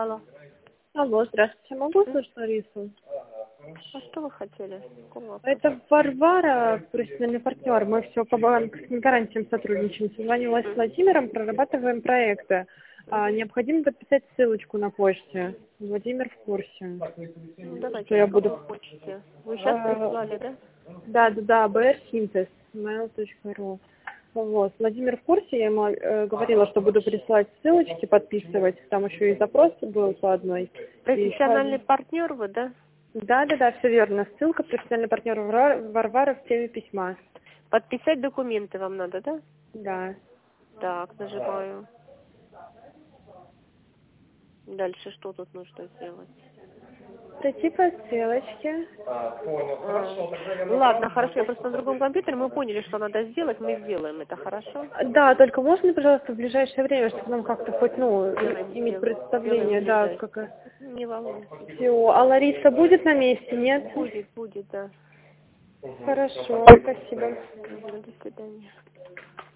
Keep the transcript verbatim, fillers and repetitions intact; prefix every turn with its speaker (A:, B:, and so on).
A: Алло.
B: Алло, здравствуйте. Могу услышать Ларису?
A: А что вы хотели? Какого вопроса?
B: Это Варвара, профессиональный партнер. Мы все по банковским гарантиям сотрудничаем. Созвонилась с Владимиром, прорабатываем проекты. А, необходимо подписать ссылочку на почте. Владимир в курсе.
A: Ну, давайте,
B: Что я
A: по
B: буду...
A: какой почте? Вы сейчас
B: А,
A: прислали, да?
B: Да, да, да, brsинтез, mail точка ру. Вот. Владимир в курсе, я ему э, говорила, что буду присылать ссылочки, подписывать. Там еще и запрос был по одной. И еще
A: Профессиональный
B: один.
A: партнер вы, да?
B: Да, да, да, все верно. Ссылка профессиональный партнер Варвара Варвара в теме письма.
A: Подписать документы вам надо, да?
B: Да.
A: Так, нажимаю. Дальше что тут нужно сделать?
B: Пройти по ссылочке.
A: А, ладно, хорошо, я просто на другом компьютере, мы поняли, что надо сделать, мы сделаем это, хорошо?
B: Да, только можно, пожалуйста, в ближайшее время, чтобы нам как-то хоть, ну,
A: Сделаем,
B: иметь
A: сделаем,
B: представление,
A: сделаем
B: да,
A: ближайшее.
B: как...
A: Не волнуйтесь.
B: Все. А Лариса будет на месте, нет?
A: Будет, будет, да.
B: Хорошо, спасибо.
A: Мгм, до свидания.